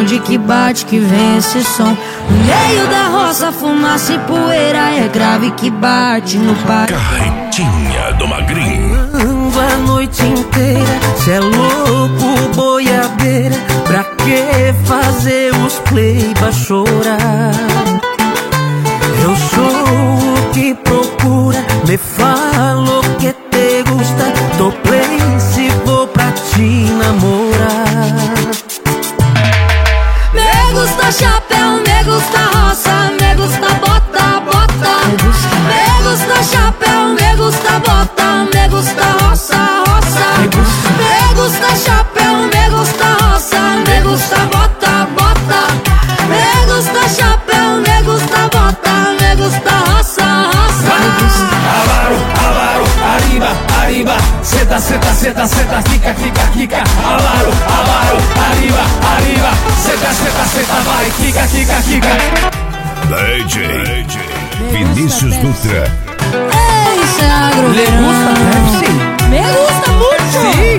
onde que bate que vem esse som. No meio da roça, fumaça e poeira, é grave que bate no parque. Carretinha do Magrinho. Ando a noite inteira, cê é louco, boiadeira. Pra que fazer os play pra chorar? Eu sou o que procura, me falo que te gusta. Tô play se vou pra te namorar. Me gusta chapéu, me gusta roça, me gusta bota, bota. Me gusta chapéu, me gusta bota, me gusta roça, roça. Me gusta chapéu, me gusta roça, me gusta bota, bota. Me gusta chapéu, me gusta bota, me gusta roça, roça. Avaro, avaro, arriba, arriba. Seta, seta, seta, seta, fica, fica, fica. Avaro, avaro, arriba, arriba. Seta, seta, seta, vai, fica, fica, fica. DJ Vinícius Dutra. Ei, Sagro, Le gusta Pepsi? me gusta muito. Sim.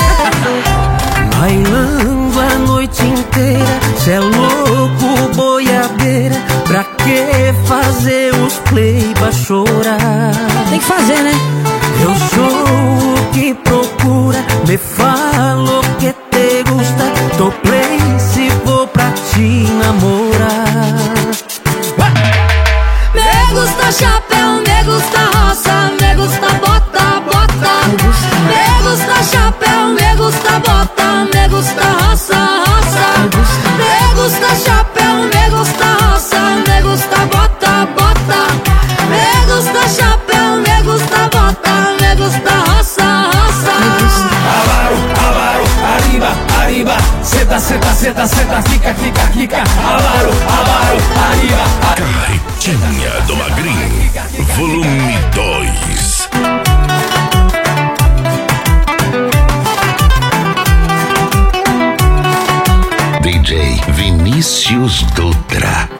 Bailando a noite inteira, cê é louco, boiadeira. Pra que fazer os play pra chorar? Tem que fazer, né? Eu sou o que procura, me falo que te gusta. Tô play se vou pra te namorar. Me gusta chapéu, me gusta roça, me gusta bota, bota. Me gusta chapéu, me gusta bota, me gusta roça, roça. Me gusta chapéu, me gusta roça, me gusta bota, bota. Me gusta chapéu, me gusta bota, me gusta roça, roça. Avaro, avaro, arriba, arriba. Seta, seta, seta, seta, fica, fica, fica. Avaro, avaro, arriba, arriba. Carretinha do Magrinho, volume 2. DJ Vinícius Dutra.